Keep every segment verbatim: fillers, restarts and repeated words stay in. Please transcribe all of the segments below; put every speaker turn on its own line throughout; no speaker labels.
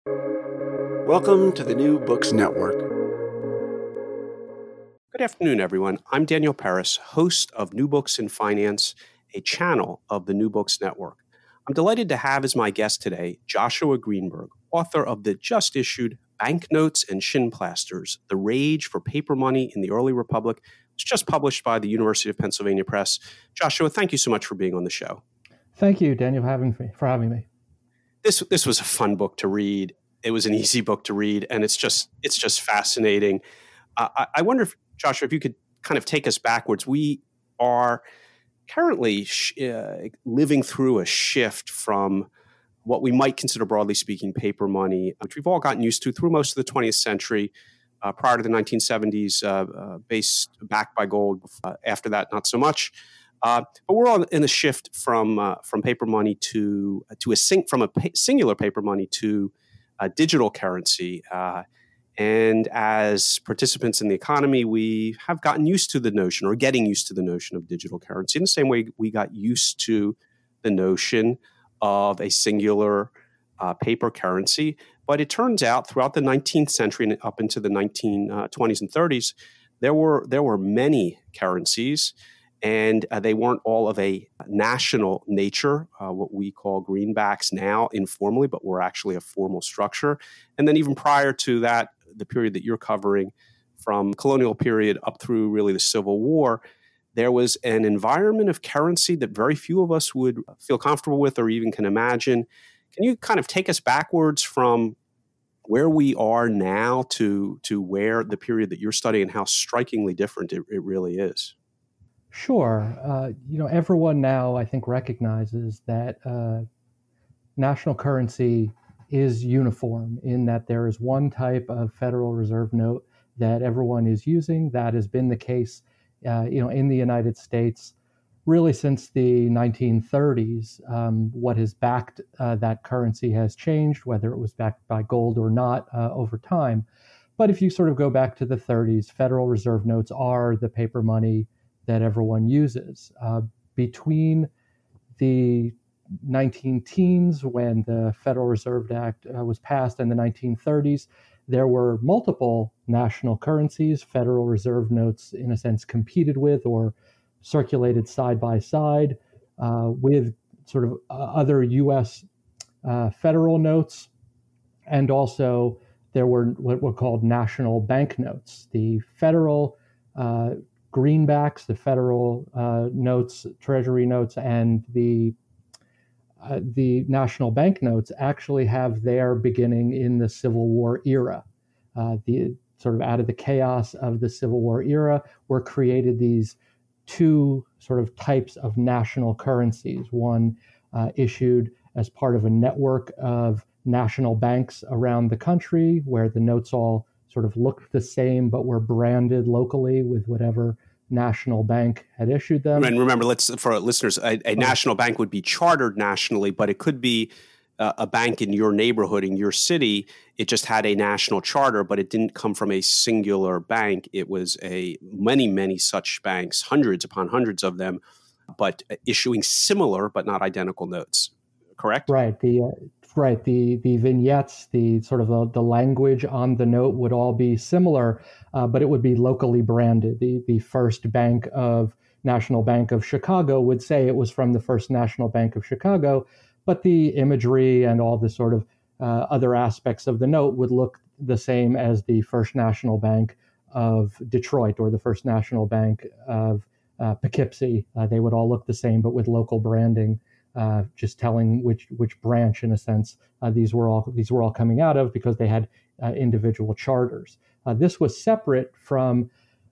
Welcome to the New Books Network.
Good afternoon, everyone. I'm Daniel Paris, host of New Books in Finance, a channel of the New Books Network. I'm delighted to have as my guest today Joshua Greenberg, author of the just-issued Banknotes and Shin Plasters, The Rage for Paper Money in the Early Republic. It's just published by the University of Pennsylvania Press. Joshua, thank you so much for being on the show.
Thank you, Daniel, for having me. For having me.
This this was a fun book to read. It was an easy book to read, and it's just it's just fascinating. Uh, I, I wonder, if, Joshua, if you could kind of take us backwards. We are currently sh- uh, living through a shift from what we might consider, broadly speaking, paper money, which we've all gotten used to through most of the twentieth century. Uh, prior to the nineteen seventies, uh, uh, based backed by gold. Uh, after that, not so much. Uh, but we're all in a shift from uh, from paper money to to a sing- from a pa- singular paper money to a digital currency. Uh, and as participants in the economy, we have gotten used to the notion, or getting used to the notion of digital currency, in the same way we got used to the notion of a singular uh, paper currency. But it turns out, throughout the nineteenth century and up into the nineteen twenties and thirties, there were there were many currencies. And uh, they weren't all of a national nature, uh, what we call greenbacks now informally, but were actually a formal structure. And then even prior to that, the period that you're covering, from colonial period up through really the Civil War, there was an environment of currency that very few of us would feel comfortable with or even can imagine. Can you kind of take us backwards from where we are now to, to where the period that you're studying, and how strikingly different it, it really is?
Sure. Uh, you know, everyone now, I think, recognizes that uh, national currency is uniform in that there is one type of Federal Reserve note that everyone is using. That has been the case, uh, you know, in the United States really since the nineteen thirties. Um, what has backed uh, that currency has changed, whether it was backed by gold or not, uh, over time. But if you sort of go back to the thirties, Federal Reserve notes are the paper money that everyone uses. Uh, between the nineteen teens, when the Federal Reserve Act uh, was passed, and the nineteen thirties, there were multiple national currencies. Federal Reserve notes, in a sense, competed with or circulated side by side uh, with sort of uh, other U S uh, federal notes. And also there were what were called national banknotes. The federal uh, greenbacks, the federal uh, notes, treasury notes, and the uh, the national banknotes actually have their beginning in the Civil War era. Uh, the sort of out of the chaos of the Civil War era were created these two sort of types of national currencies. One uh, issued as part of a network of national banks around the country, where the notes all sort of looked the same, but were branded locally with whatever national bank had issued them.
And remember, let's for our listeners, a, a national bank would be chartered nationally, but it could be uh, a bank in your neighborhood, in your city. It just had a national charter, but it didn't come from a singular bank. It was a many, many such banks, hundreds upon hundreds of them, but issuing similar but not identical notes. Correct?
Right. The uh, right. The the vignettes, the sort of the, the language on the note would all be similar, uh, but it would be locally branded. The the First Bank of National Bank of Chicago would say it was from the First National Bank of Chicago, but the imagery and all the sort of uh, other aspects of the note would look the same as the First National Bank of Detroit or the First National Bank of uh, Poughkeepsie. Uh, they would all look the same, but with local branding. Uh, just telling which which branch, in a sense, uh, these were all these were all coming out of, because they had uh, individual charters. Uh, this was separate from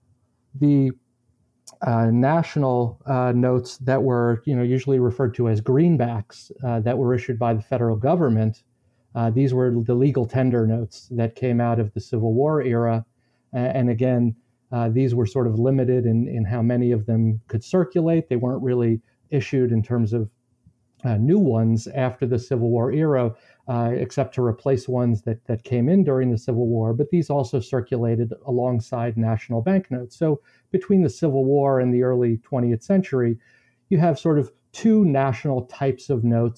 the uh, national uh, notes that were, you know, usually referred to as greenbacks uh, that were issued by the federal government. Uh, these were the legal tender notes that came out of the Civil War era, and, and again, uh, these were sort of limited in in how many of them could circulate. They weren't really issued in terms of Uh, new ones after the Civil War era, uh, except to replace ones that, that came in during the Civil War. But these also circulated alongside national banknotes. So between the Civil War and the early twentieth century, you have sort of two national types of notes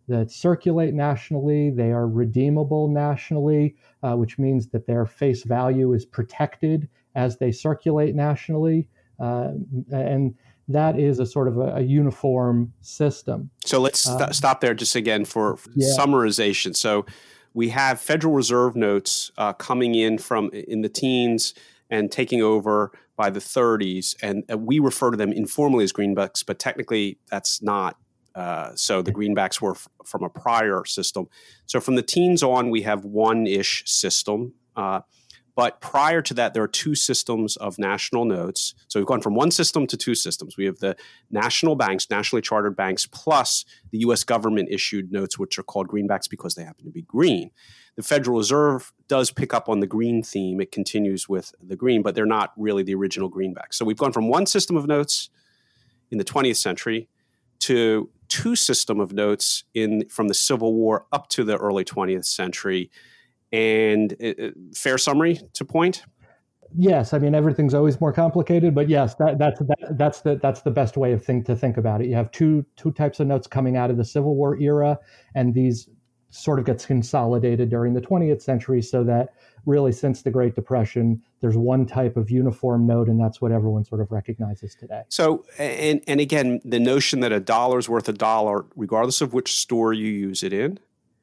that circulate nationally. They are redeemable nationally, uh, which means that their face value is protected as they circulate nationally. Uh, and that is a sort of a, a uniform system.
So let's st- um, stop there just again for yeah. summarization. So we have Federal Reserve notes uh, coming in from in the teens and taking over by the thirties. And uh, we refer to them informally as greenbacks, but technically that's not. Uh, so the greenbacks were f- from a prior system. So from the teens on, we have one-ish system. Uh, But prior to that, there are two systems of national notes. So we've gone from one system to two systems. We have the national banks, nationally chartered banks, plus the U S government issued notes, which are called greenbacks because they happen to be green. The Federal Reserve does pick up on the green theme. It continues with the green, but they're not really the original greenbacks. So we've gone from one system of notes in the twentieth century to two system of notes in from the Civil War up to the early twentieth century. And uh, fair summary to point?
Yes, I mean everything's always more complicated, but yes, that, that's that, that's the that's the best way of think to think about it. You have two two types of notes coming out of the Civil War era, and these sort of gets consolidated during the twentieth century, so that really since the Great Depression, there's one type of uniform note, and that's what everyone sort of recognizes today.
So, and and again, the notion that a dollar's worth a dollar, regardless of which store you use it in.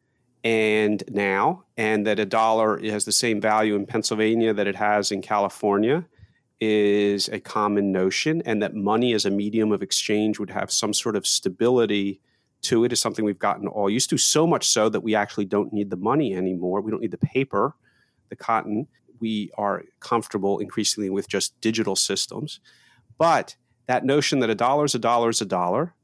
And now, and that a dollar has the same value in Pennsylvania that it has in California is a common notion, and that money as a medium of exchange would have some sort of stability to it is something we've gotten all used to, so much so that we actually don't need the money anymore. We don't need the paper, the cotton. We are comfortable increasingly with just digital systems. But that notion that a dollar is a dollar is a dollar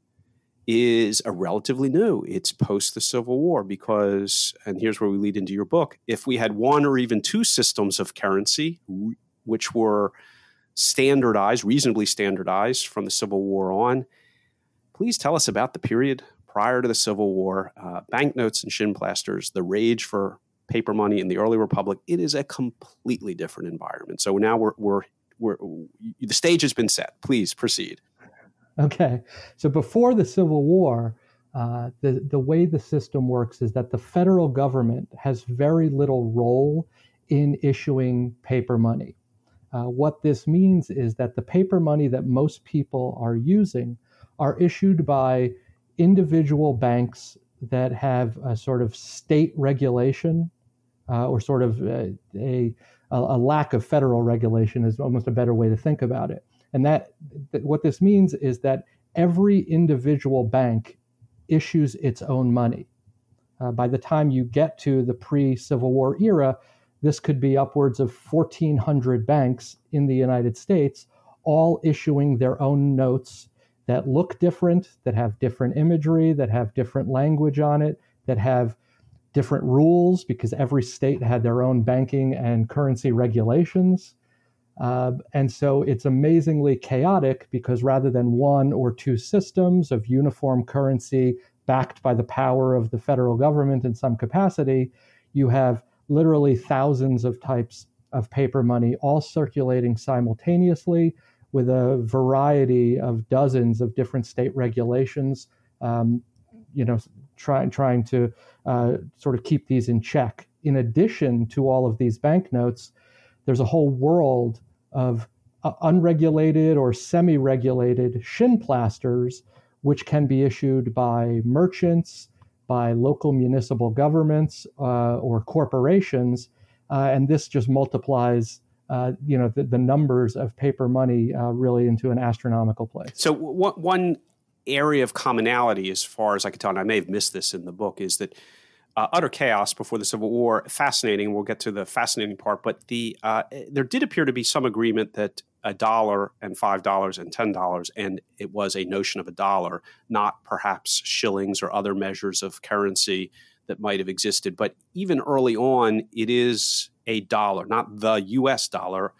is a relatively new. It's post the Civil War because, and here's where we lead into your book, if we had one or even two systems of currency, which were standardized, reasonably standardized from the Civil War on, please tell us about the period prior to the Civil War, uh, banknotes and shin plasters, the rage for paper money in the early Republic. It is a completely different environment. So now we're, we're, we're the stage has been set. Please proceed.
Okay, so before the Civil War, uh, the, the way the system works is that the federal government has very little role in issuing paper money. Uh, what this means is that the paper money that most people are using are issued by individual banks that have a sort of state regulation uh, or sort of a, a, a lack of federal regulation is almost a better way to think about it. And that, that what this means is that every individual bank issues its own money. Uh, by the time you get to the pre-Civil War era, this could be upwards of fourteen hundred banks in the United States, all issuing their own notes that look different, that have different imagery, that have different language on it, that have different rules because every state had their own banking and currency regulations. Uh, and so it's amazingly chaotic because rather than one or two systems of uniform currency backed by the power of the federal government in some capacity, you have literally thousands of types of paper money all circulating simultaneously with a variety of dozens of different state regulations, um, you know, try, trying to uh, sort of keep these in check. In addition to all of these banknotes, there's a whole world of uh, unregulated or semi-regulated shin plasters, which can be issued by merchants, by local municipal governments, uh, or corporations. Uh, and this just multiplies uh, you know, the, the numbers of paper money uh, really into an astronomical place.
So w- one area of commonality, as far as I can tell, and I may have missed this in the book, is that Uh, utter chaos before the Civil War. Fascinating. We'll get to the fascinating part. But the uh, there did appear to be some agreement that a dollar and five dollars and ten dollars, and it was a notion of a dollar, not perhaps shillings or other measures of currency that might have existed. But even early on, it is a dollar, not the U S dollar,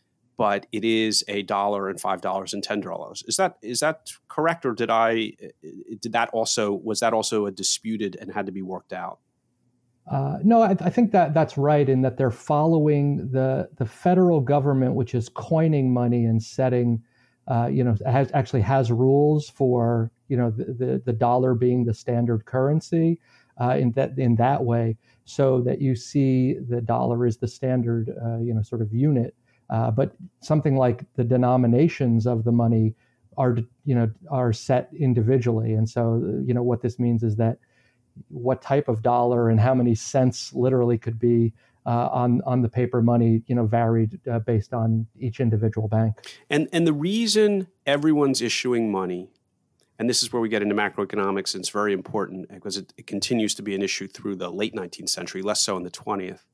but it is a dollar and five dollars and ten dollars. Is that is that correct, or did I did that also was that also a disputed and had to be worked out?
Uh, no, I, I think that that's right in that they're following the the federal government, which is coining money and setting, uh, you know, has actually has rules for you know, the, the, the dollar being the standard currency uh, in that in that way, so that you see the dollar is the standard, uh, you know, sort of unit. Uh, but something like the denominations of the money are, you know, are set individually. And so, you know, what this means is that what type of dollar and how many cents literally could be uh, on on the paper money, you know, varied uh, based on each individual bank.
And and the reason everyone's issuing money, and this is where we get into macroeconomics, and it's very important because it, it continues to be an issue through the late nineteenth century, less so in the twentieth,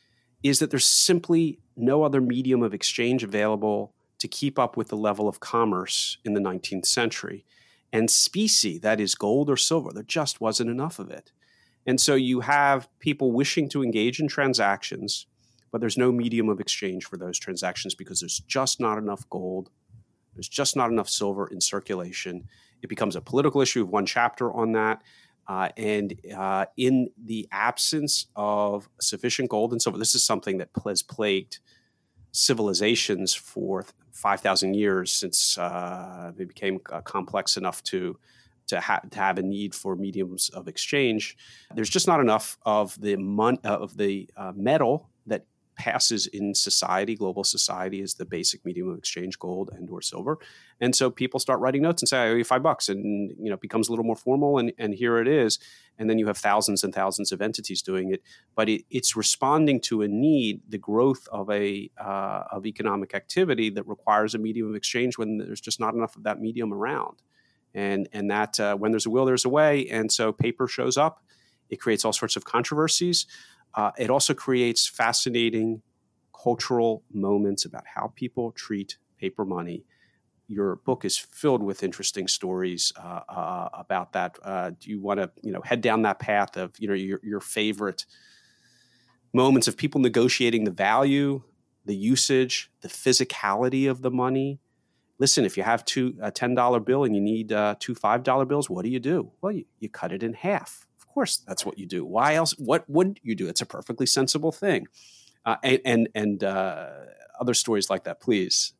is that there's simply no other medium of exchange available to keep up with the level of commerce in the nineteenth century. And specie, that is gold or silver, there just wasn't enough of it. And so you have people wishing to engage in transactions, but there's no medium of exchange for those transactions because there's just not enough gold. There's just not enough silver in circulation. It becomes a political issue of one chapter on that. Uh, and uh, in the absence of sufficient gold and silver, this is something that has plagued civilizations for five thousand years since uh, they became uh, complex enough to to, ha- to have a need for mediums of exchange. There's just not enough of the mon- uh, of the uh, metal that passes in society, global society, is the basic medium of exchange, gold and or silver. And so people start writing notes and say, I owe you five bucks. And, you know, it becomes a little more formal, and, and here it is. And then you have thousands and thousands of entities doing it. But it, it's responding to a need, the growth of a uh, of economic activity that requires a medium of exchange when there's just not enough of that medium around. And, and that uh, when there's a will, there's a way. And so paper shows up. It creates all sorts of controversies. Uh, it also creates fascinating cultural moments about how people treat paper money. Your book is filled with interesting stories uh, uh, about that. Uh, do you want to, you know, head down that path of, you know, your your favorite moments of people negotiating the value, the usage, the physicality of the money? Listen, if you have two a ten dollar bill and you need uh, two five dollar bills, what do you do? Well, you, you cut it in half. Of course, that's what you do. Why else? What would you do? It's a perfectly sensible thing. Uh, and and, and uh, other stories like that, please.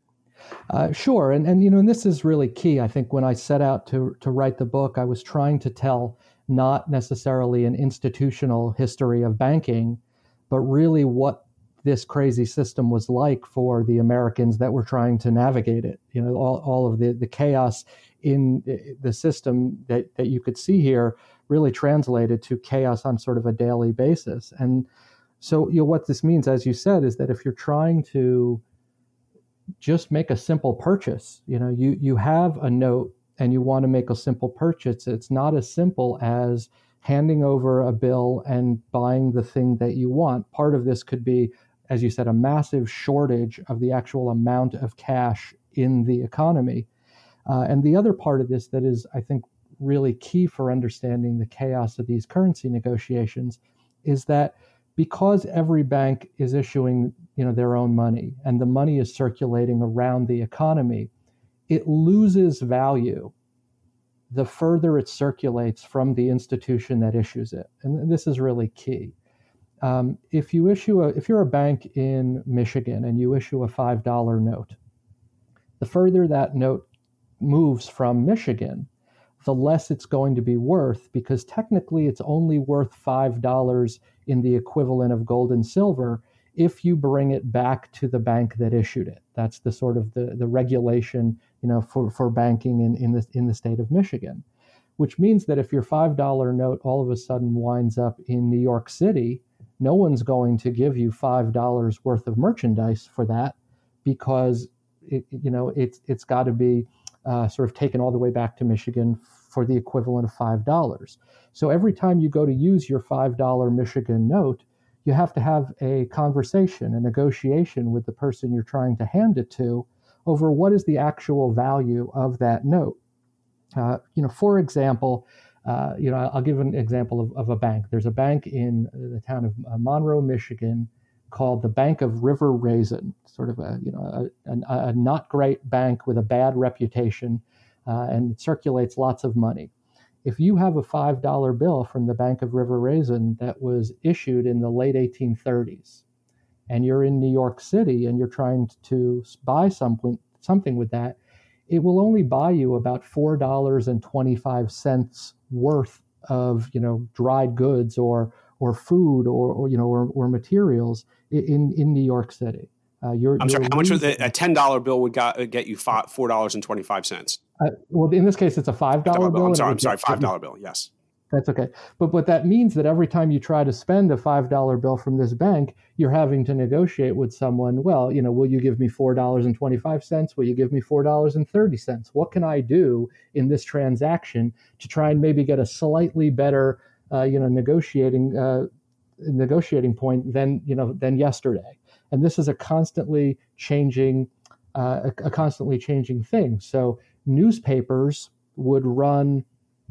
Uh, sure, and and you know, and this is really key. I think when I set out to to write the book, I was trying to tell not necessarily an institutional history of banking, but really what this crazy system was like for the Americans that were trying to navigate it. You know, all all of the the chaos in the system that that you could see here really translated to chaos on sort of a daily basis. And so, you know, what this means, as you said, is that if you're trying to just make a simple purchase, you know, you, you have a note and you want to make a simple purchase, it's not as simple as handing over a bill and buying the thing that you want. Part of this could be, as you said, a massive shortage of the actual amount of cash in the economy. Uh, and the other part of this that is, I think, really key for understanding the chaos of these currency negotiations is that because every bank is issuing, you know, their own money and the money is circulating around the economy, it loses value the further it circulates from the institution that issues it. And this is really key. Um, if you issue a, if you're a bank in Michigan and you issue a five dollar note, the further that note moves from Michigan, the less it's going to be worth, because technically it's only worth five dollars in the equivalent of gold and silver if you bring it back to the bank that issued it. That's the sort of the, the regulation, you know, for, for banking in, in, the, in the state of Michigan, which means that if your five dollar note all of a sudden winds up in New York City, no one's going to give you five dollars worth of merchandise for that, because it, you know, it's it's got to be Uh, sort of taken all the way back to Michigan for the equivalent of five dollars. So every time you go to use your five dollar Michigan note, you have to have a conversation, a negotiation with the person you're trying to hand it to over what is the actual value of that note. Uh, you know, for example, uh, you know, I'll give an example of, of a bank. There's a bank in the town of Monroe, Michigan, called the Bank of River Raisin, sort of a, you know, a, a, a not great bank with a bad reputation, uh, and it circulates lots of money. If you have a five dollar bill from the Bank of River Raisin that was issued in the late eighteen thirties, and you're in New York City and you're trying to buy something, something with that, it will only buy you about four dollars and twenty-five cents worth of, you know, dried goods or or food or, or you know or, or materials in in New York City. Uh, you're,
I'm
you're
sorry. How much
losing,
would the, a ten dollar bill would got, get you four dollars and twenty five cents?
Uh, well, in this case, it's a five dollar bill.
I'm sorry. I'm sorry. Five dollar bill. Yes.
That's okay. But what that means that every time you try to spend a five dollar bill from this bank, you're having to negotiate with someone. Well, you know, will you give me four dollars and twenty-five cents? Will you give me four dollars and thirty cents? What can I do in this transaction to try and maybe get a slightly better, uh, you know, negotiating uh, negotiating point than, you know, than yesterday? And this is a constantly changing, uh, a, a constantly changing thing. So newspapers would run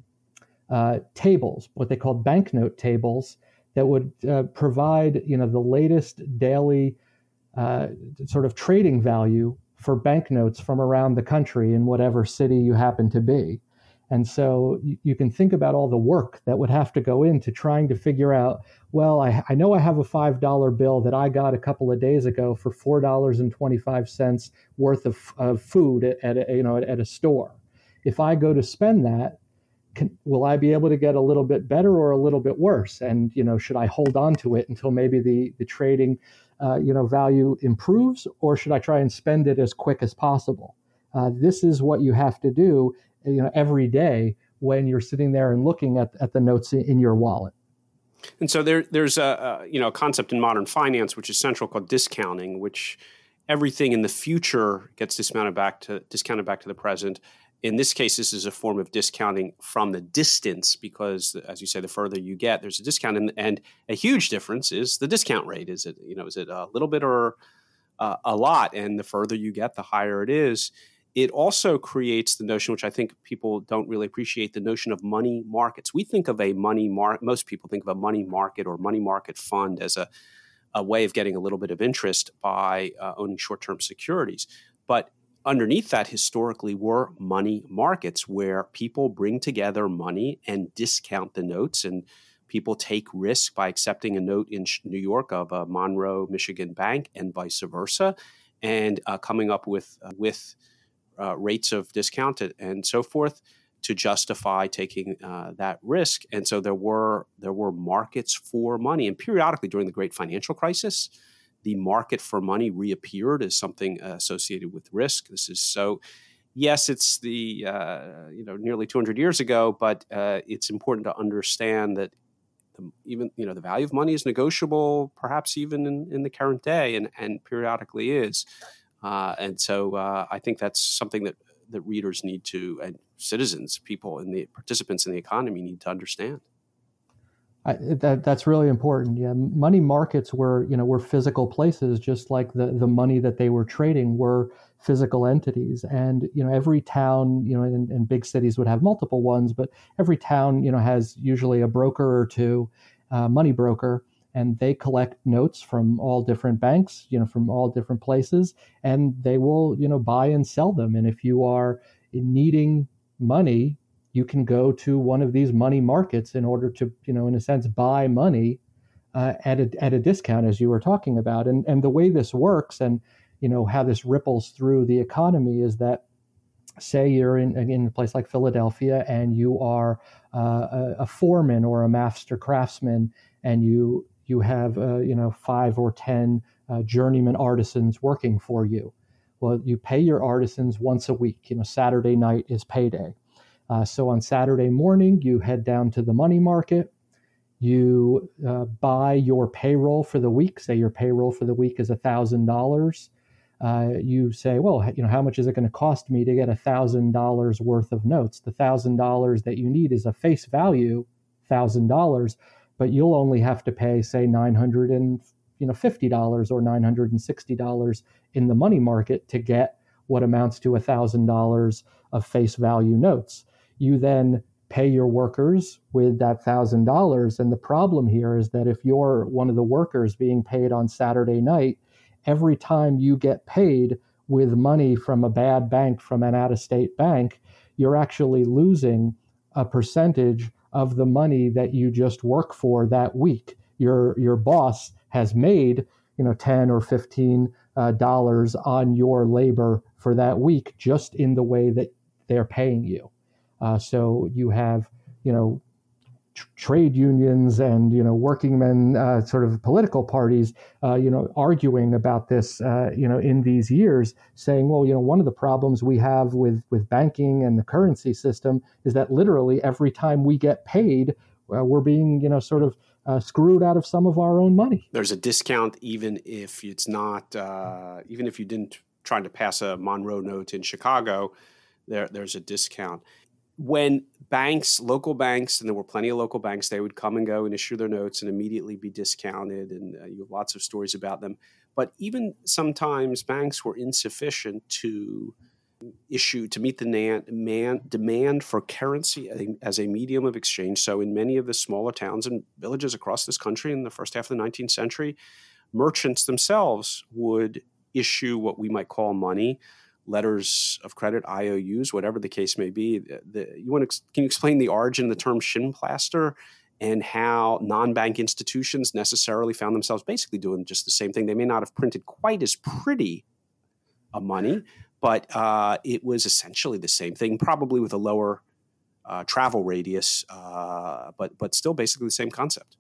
Uh, tables, what they call banknote tables, that would uh, provide, you know, the latest daily uh, sort of trading value for banknotes from around the country in whatever city you happen to be. And so you, you can think about all the work that would have to go into trying to figure out, well, I, I know I have a five dollar bill that I got a couple of days ago for four dollars and twenty-five cents worth of, of food at, at a, you know, at, at a store. If I go to spend that, Can, will I be able to get a little bit better or a little bit worse? And, you know, should I hold on to it until maybe the, the trading, uh, you know, value improves, or should I try and spend it as quick as possible? Uh, this is what you have to do, you know, every day when you're sitting there and looking at, at the notes in your wallet.
And so there, there's a, a, you know, a concept in modern finance, which is central, called discounting, which everything in the future gets discounted back to discounted back to the present. In this case, this is a form of discounting from the distance because, as you say, the further you get, there's a discount. And, and a huge difference is the discount rate. Is it, you know, is it a little bit or uh, a lot? And the further you get, the higher it is. It also creates the notion, which I think people don't really appreciate, the notion of money markets. We think of a money market, most people think of a money market or money market fund as a, a way of getting a little bit of interest by uh, owning short-term securities. But underneath that historically were money markets where people bring together money and discount the notes, and people take risk by accepting a note in New York of a Monroe, Michigan bank and vice versa, and uh, coming up with uh, with uh, rates of discount and so forth to justify taking uh, that risk. And so there were there were markets for money, and periodically during the Great Financial Crisis, the market for money reappeared as something uh, associated with risk. This is so, yes, it's the, uh, you know, nearly two hundred years ago, but uh, it's important to understand that the, even, you know, the value of money is negotiable, perhaps even in, in the current day, and, and periodically is. Uh, and so uh, I think that's something that, that readers need to, and citizens, people and the participants in the economy need to understand.
I, that that's really important. Yeah, money markets were, you know, were physical places, just like the the money that they were trading were physical entities. And you know, every town, you know, and, and big cities would have multiple ones, but every town, you know, has usually a broker or two, uh, money broker, and they collect notes from all different banks, you know, from all different places, and they will, you know, buy and sell them. And if you are needing money, you can go to one of these money markets in order to, you know, in a sense, buy money uh, at a at a discount, as you were talking about. And and the way this works, and you know how this ripples through the economy, is that, say you're in in a place like Philadelphia, and you are uh, a, a foreman or a master craftsman, and you you have uh, you know five or ten uh, journeyman artisans working for you. Well, you pay your artisans once a week. You know, Saturday night is payday. Uh, so on Saturday morning, you head down to the money market, you uh, buy your payroll for the week. Say your payroll for the week is one thousand dollars. Uh, you say, well, you know, how much is it going to cost me to get one thousand dollars worth of notes? The one thousand dollars that you need is a face value one thousand dollars, but you'll only have to pay, say, nine hundred fifty dollars or nine hundred sixty dollars in the money market to get what amounts to one thousand dollars of face value notes. You then pay your workers with that one thousand dollars. And the problem here is that if you're one of the workers being paid on Saturday night, every time you get paid with money from a bad bank, from an out-of-state bank, you're actually losing a percentage of the money that you just work for that week. Your your boss has made you know, ten or fifteen uh, dollars on your labor for that week, just in the way that they're paying you. Uh, so you have, you know, tr- trade unions and, you know, working men, uh, sort of political parties, uh, you know, arguing about this, uh, you know, in these years, saying, well, you know, one of the problems we have with, with banking and the currency system is that literally every time we get paid, uh, we're being, you know, sort of uh, screwed out of some of our own money.
There's a discount even if it's not, uh, even if you didn't try to pass a Monroe note in Chicago, there there's a discount. When banks, local banks, and there were plenty of local banks, they would come and go and issue their notes and immediately be discounted. And uh, you have lots of stories about them. But even sometimes banks were insufficient to issue, to meet the demand, demand for currency as a medium of exchange. So in many of the smaller towns and villages across this country in the first half of the nineteenth century, merchants themselves would issue what we might call money, letters of credit, I O Us, whatever the case may be. The, the, you want to, can you explain the origin of the term shinplaster and how non-bank institutions necessarily found themselves basically doing just the same thing? They may not have printed quite as pretty a money, but uh, it was essentially the same thing, probably with a lower uh, travel radius, uh, but but still basically the same concept.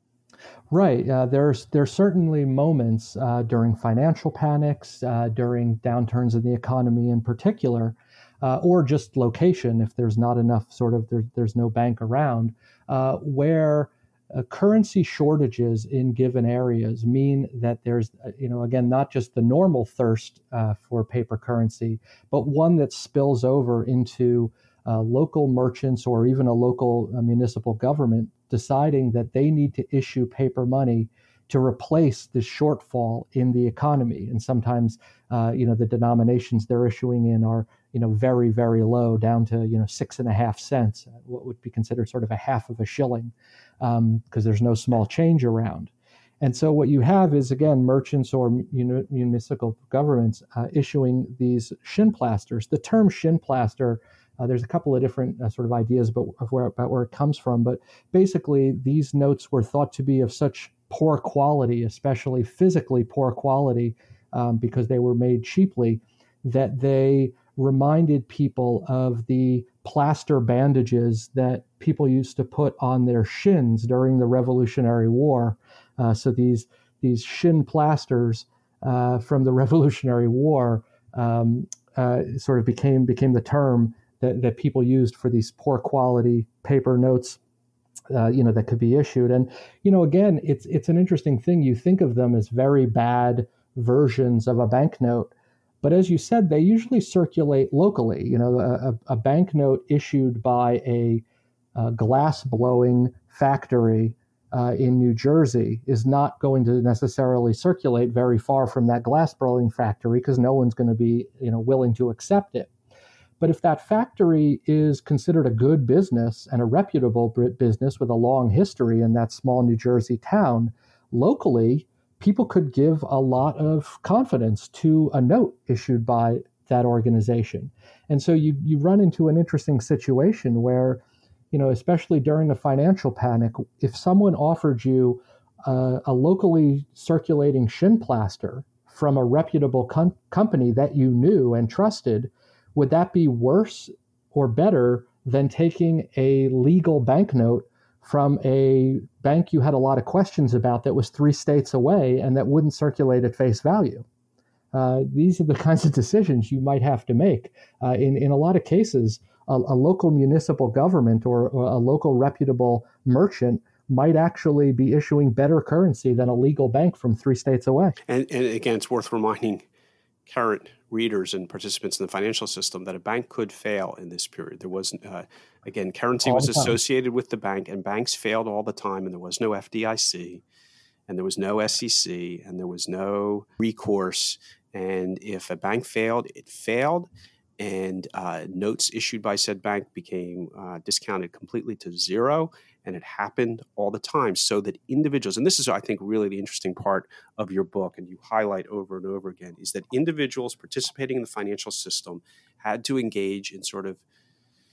Right. Uh, there's there's certainly moments uh, during financial panics, uh, during downturns in the economy in particular, uh, or just location if there's not enough sort of there, there's no bank around, uh, where uh, currency shortages in given areas mean that there's uh, you know again not just the normal thirst uh, for paper currency, but one that spills over into uh, local merchants or even a local uh, municipal government deciding that they need to issue paper money to replace the shortfall in the economy. And sometimes, uh, you know, the denominations they're issuing in are, you know, very, very low, down to, you know, six and a half cents, what would be considered sort of a half of a shilling, because um, there's no small change around. And so what you have is, again, merchants or mun- municipal governments uh, issuing these shinplasters. The term shinplaster, Uh, there's a couple of different uh, sort of ideas about, of where, about where it comes from, but basically these notes were thought to be of such poor quality, especially physically poor quality, um, because they were made cheaply, that they reminded people of the plaster bandages that people used to put on their shins during the Revolutionary War. Uh, so these these shin plasters uh, from the Revolutionary War um, uh, sort of became became the term That, that people used for these poor quality paper notes, uh, you know, that could be issued. And, you know, again, it's it's an interesting thing. You think of them as very bad versions of a banknote, but as you said, they usually circulate locally. You know, a, a banknote issued by a, a glass blowing factory uh, in New Jersey is not going to necessarily circulate very far from that glass blowing factory because no one's going to be, you know, willing to accept it. But if that factory is considered a good business and a reputable business with a long history in that small New Jersey town, locally, people could give a lot of confidence to a note issued by that organization. And so you, you run into an interesting situation where, you know, especially during a financial panic, if someone offered you uh, a locally circulating shinplaster from a reputable com- company that you knew and trusted, would that be worse or better than taking a legal banknote from a bank you had a lot of questions about that was three states away and that wouldn't circulate at face value? Uh, these are the kinds of decisions you might have to make. Uh, in, in a lot of cases, a, a local municipal government or, or a local reputable merchant might actually be issuing better currency than a legal bank from three states away.
And, and again, it's worth reminding current readers and participants in the financial system that a bank could fail in this period. There was, uh, again, currency was associated with the bank, and banks failed all the time, and there was no F D I C, and there was no S E C, and there was no recourse. And if a bank failed, it failed, and uh, notes issued by said bank became uh, discounted completely to zero. And it happened all the time, so that individuals, and this is, I think, really the interesting part of your book, and you highlight over and over again, is that individuals participating in the financial system had to engage in sort of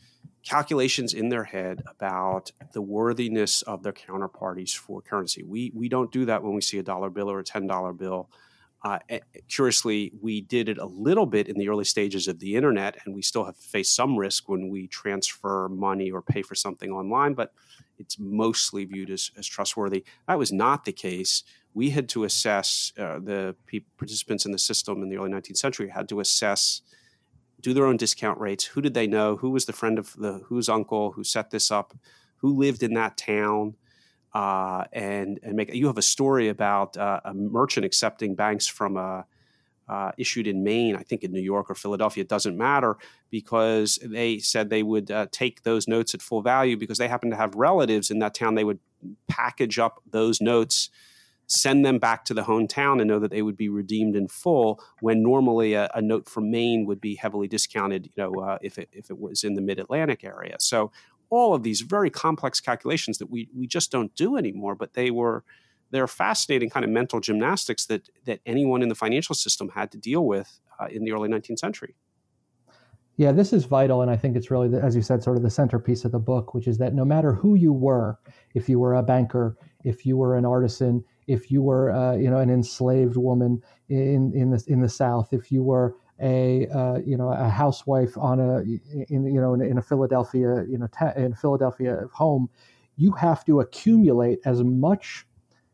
calculations in their head about the worthiness of their counterparties for currency. We we don't do that when we see a dollar bill or a ten dollar bill. Uh, curiously, we did it a little bit in the early stages of the internet, and we still have faced some risk when we transfer money or pay for something online, but it's mostly viewed as, as trustworthy. That was not the case. We had to assess, uh, the pe- participants in the system in the early nineteenth century had to assess, do their own discount rates. Who did they know? Who was the friend of the, whose uncle, who set this up? Who lived in that town? Uh, and and make you have a story about uh, a merchant accepting banks from a uh, issued in Maine, I think in New York or Philadelphia. It doesn't matter, because they said they would uh, take those notes at full value because they happen to have relatives in that town. They would package up those notes, send them back to the hometown, and know that they would be redeemed in full. When normally a, a note from Maine would be heavily discounted, you know, uh, if it if it was in the Mid-Atlantic area. So all of these very complex calculations that we we just don't do anymore, but they were they're fascinating kind of mental gymnastics that that anyone in the financial system had to deal with uh, in the early nineteenth century.
Yeah, this is vital, and I think it's really, the, as you said, sort of the centerpiece of the book, which is that no matter who you were, if you were a banker, if you were an artisan, if you were uh, you know an enslaved woman in in the in the South, if you were a uh, you know a housewife on a in you know in, in a Philadelphia you know ta- in Philadelphia home, you have to accumulate as much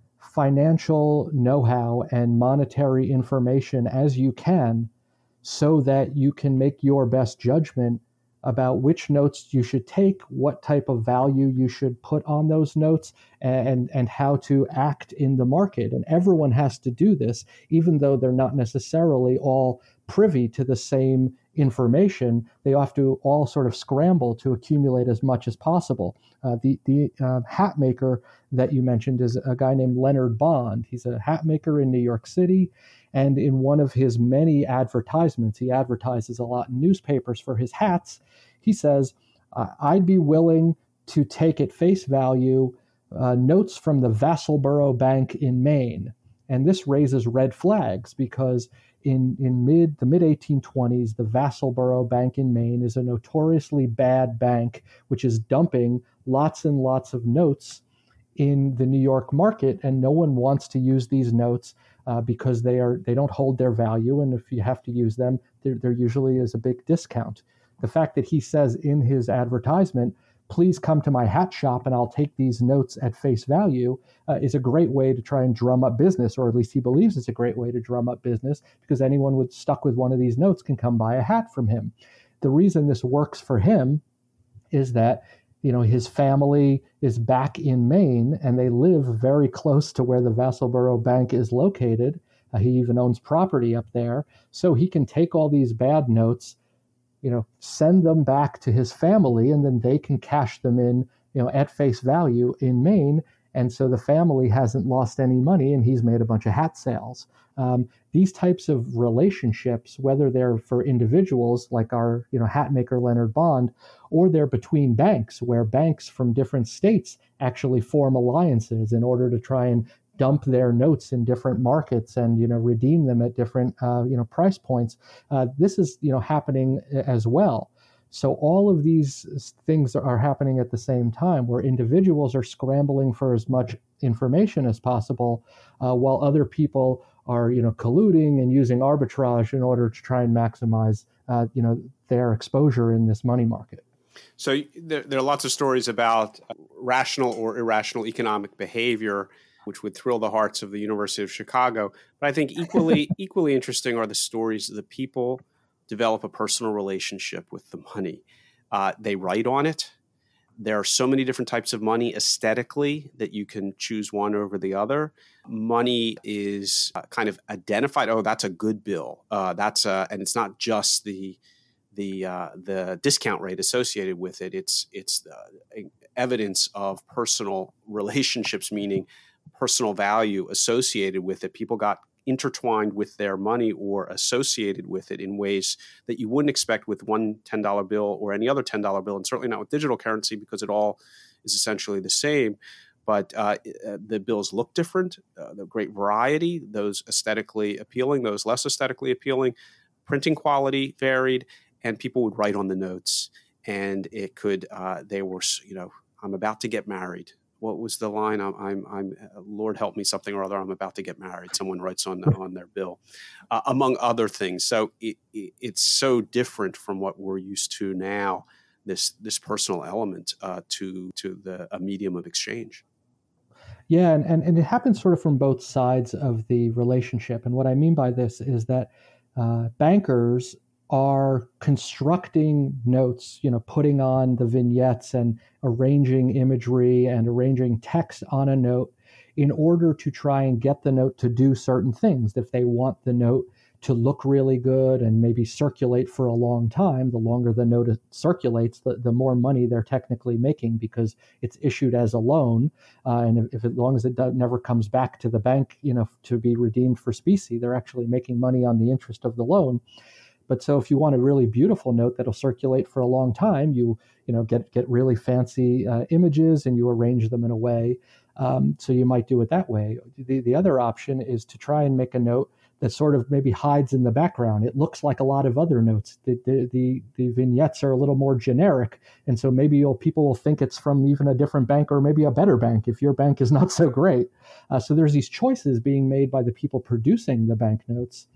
financial know-how and monetary information as you can, so that you can make your best judgment about which notes you should take, what type of value you should put on those notes, and and how to act in the market. And everyone has to do this, even though they're not necessarily all privy to the same information. They have to all sort of scramble to accumulate as much as possible. Uh, the the uh, hat maker that you mentioned is a guy named Leonard Bond. He's a hat maker in New York City. And in one of his many advertisements, he advertises a lot in newspapers for his hats. He says, I'd be willing to take at face value uh, notes from the Vassalboro Bank in Maine. And this raises red flags, because in, in mid the mid eighteen twenties, the Vassalboro Bank in Maine is a notoriously bad bank, which is dumping lots and lots of notes in the New York market, and no one wants to use these notes uh, because they are they don't hold their value, and if you have to use them, there, there usually is a big discount. The fact that he says in his advertisement, please come to my hat shop and I'll take these notes at face value, uh, is a great way to try and drum up business, or at least he believes it's a great way to drum up business, because anyone with stuck with one of these notes can come buy a hat from him. The reason this works for him is that you know his family is back in Maine, and they live very close to where the Vassalboro Bank is located. Uh, he even owns property up there, so he can take all these bad notes, you know, send them back to his family, and then they can cash them in, you know, at face value in Maine. And so the family hasn't lost any money, and he's made a bunch of hat sales. Um, these types of relationships, whether they're for individuals like our, you know, hat maker Leonard Bond, or they're between banks, where banks from different states actually form alliances in order to try and dump their notes in different markets and, you know, redeem them at different, uh, you know, price points. Uh, this is, you know, happening as well. So all of these things are happening at the same time, where individuals are scrambling for as much information as possible, uh, while other people are, you know, colluding and using arbitrage in order to try and maximize, uh, you know, their exposure in this money market.
So there, there are lots of stories about rational or irrational economic behavior, which would thrill the hearts of the University of Chicago. But I think equally equally interesting are the stories of the people develop a personal relationship with the money. Uh, they write on it. There are so many different types of money aesthetically that you can choose one over the other. Money is uh, kind of identified. Oh, that's a good bill. Uh, that's a, and it's not just the the uh, the discount rate associated with it. It's it's uh, evidence of personal relationships, meaning personal value associated with it. People got intertwined with their money or associated with it in ways that you wouldn't expect with one ten dollar bill or any other ten dollar bill, and certainly not with digital currency, because it all is essentially the same. But uh, the bills look different, uh, the great variety, those aesthetically appealing, those less aesthetically appealing. Printing quality varied, and people would write on the notes. and it could, uh, they were, you know, I'm about to get married. What was the line? I'm, I'm, I'm, Lord help me, something or other. I'm about to get married. Someone writes on on their bill, uh, among other things. So it, it, it's so different from what we're used to now. This this personal element uh, to to the a medium of exchange.
Yeah, and, and, and it happens sort of from both sides of the relationship. And what I mean by this is that uh, bankers are constructing notes, you know, putting on the vignettes and arranging imagery and arranging text on a note in order to try and get the note to do certain things. If they want the note to look really good and maybe circulate for a long time, the longer the note circulates, the, the more money they're technically making because it's issued as a loan. Uh, and if, if as long as it do, never comes back to the bank, you know, to be redeemed for specie, they're actually making money on the interest of the loan. But so if you want a really beautiful note that'll circulate for a long time, you you know get get really fancy uh, images and you arrange them in a way. Um, so you might do it that way. The the other option is to try and make a note that sort of maybe hides in the background. It looks like a lot of other notes. The the the, the vignettes are a little more generic, and so maybe you'll, people will think it's from even a different bank or maybe a better bank if your bank is not so great. Uh, so there's these choices being made by the people producing the banknotes.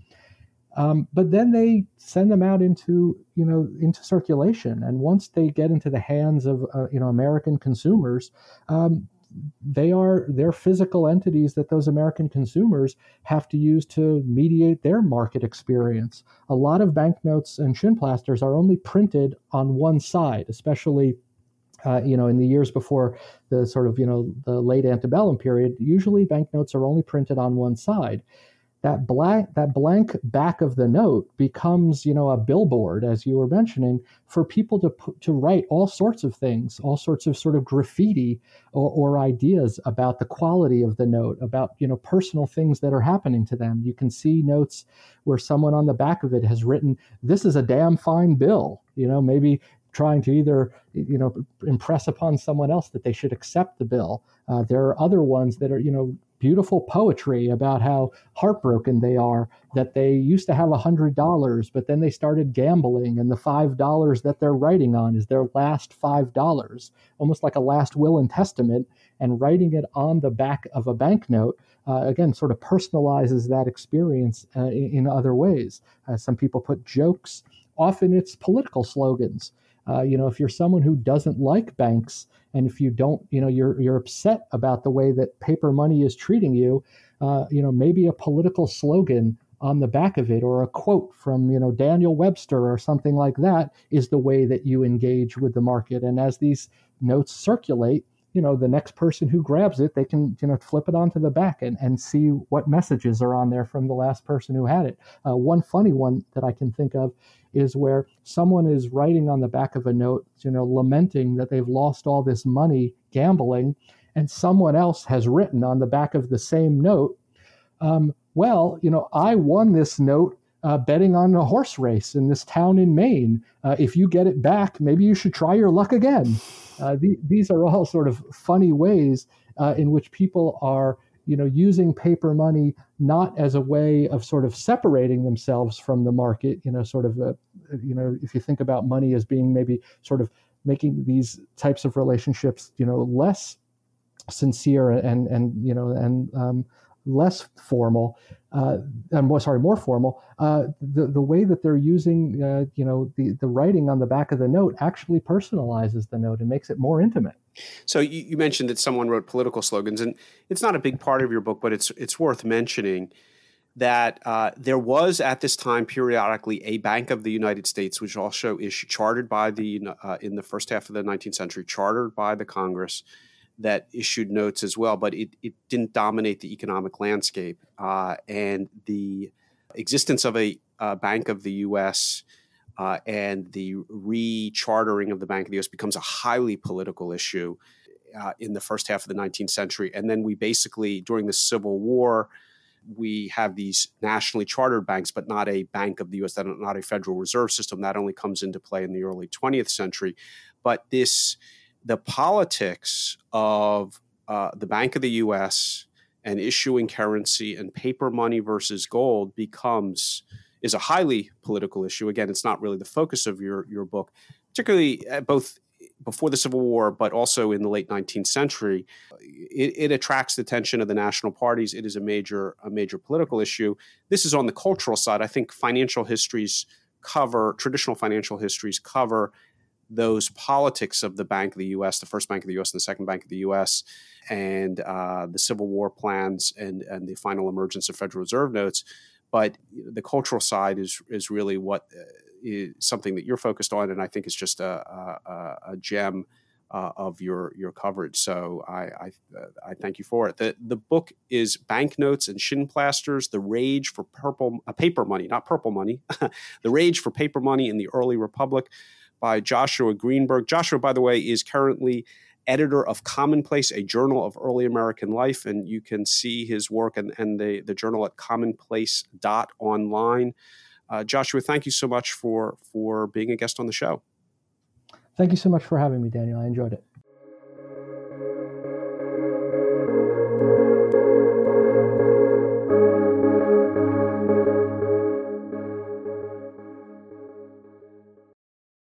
Um, but then they send them out into, you know, into circulation. And once they get into the hands of, uh, you know, American consumers, um, they are, they're physical entities that those American consumers have to use to mediate their market experience. A lot of banknotes and shin plasters are only printed on one side, especially Uh, you know, in the years before the sort of, you know, the late antebellum period. Usually banknotes are only printed on one side. That blank, that blank back of the note becomes, you know, a billboard, as you were mentioning, for people to put, to write all sorts of things, all sorts of sort of graffiti or, or ideas about the quality of the note, about, you know, personal things that are happening to them. You can see notes where someone on the back of it has written, "This is a damn fine bill," you know, maybe trying to either, you know, impress upon someone else that they should accept the bill. Uh, there are other ones that are, you know, beautiful poetry about how heartbroken they are that they used to have one hundred dollars, but then they started gambling, and the five dollars that they're writing on is their last five dollars, almost like a last will and testament, and writing it on the back of a banknote, uh, again, sort of personalizes that experience uh, in, in other ways. Uh, some people put jokes. Often it's political slogans. Uh, you know, if you're someone who doesn't like banks, and if you don't, you know, you're you're upset about the way that paper money is treating you, uh, you know, maybe a political slogan on the back of it or a quote from, you know, Daniel Webster or something like that is the way that you engage with the market. And as these notes circulate, you know, the next person who grabs it, they can, you know, flip it onto the back and, and see what messages are on there from the last person who had it. Uh, one funny one that I can think of is where someone is writing on the back of a note, you know, lamenting that they've lost all this money gambling, and someone else has written on the back of the same note, um, well, you know, I won this note uh, betting on a horse race in this town in Maine. Uh, if you get it back, maybe you should try your luck again. Uh, the, these are all sort of funny ways uh, in which people are, you know, using paper money not as a way of sort of separating themselves from the market, you know, sort of, a, you know, if you think about money as being maybe sort of making these types of relationships, you know, less sincere and, and you know, and um, less formal, uh, and more, sorry, more formal, uh, the, the way that they're using, uh, you know, the, the writing on the back of the note actually personalizes the note and makes it more intimate.
So you, you mentioned that someone wrote political slogans, and it's not a big part of your book, but it's it's worth mentioning that uh, there was at this time periodically a Bank of the United States, which also is chartered by the uh, in the first half of the nineteenth century, chartered by the Congress, that issued notes as well, but it, it didn't dominate the economic landscape. Uh, and the existence of a uh, Bank of the U S uh, and the re-chartering of the Bank of the U S becomes a highly political issue uh, in the first half of the nineteenth century. And then we basically, during the Civil War, we have these nationally chartered banks, but not a Bank of the U S, not a Federal Reserve System. That only comes into play in the early twentieth century. But this the politics of uh, the Bank of the U S and issuing currency and paper money versus gold becomes is a highly political issue. Again, it's not really the focus of your, your book, particularly uh, both before the Civil War, but also in the late nineteenth century, it, it attracts the attention of the national parties. It is a major, a major political issue. This is on the cultural side. I think financial histories cover, traditional financial histories cover those politics of the Bank of the U S, the first Bank of the U S and the second Bank of the U S, and uh, the Civil War plans and, and the final emergence of Federal Reserve notes. But the cultural side is is really what uh, is something that you're focused on, and I think is just a, a, a gem uh, of your your coverage. So I I, uh, I thank you for it. The the book is Banknotes and Shin Plasters: The Rage for Purple uh, Paper Money, not Purple Money, The Rage for Paper Money in the Early Republic, by Joshua Greenberg. Joshua, by the way, is currently editor of Commonplace, a journal of early American life, and you can see his work and, and the, the journal at commonplace dot online. Uh, Joshua, thank you so much for, for being a guest on the show.
Thank you so much for having me, Daniel. I enjoyed it.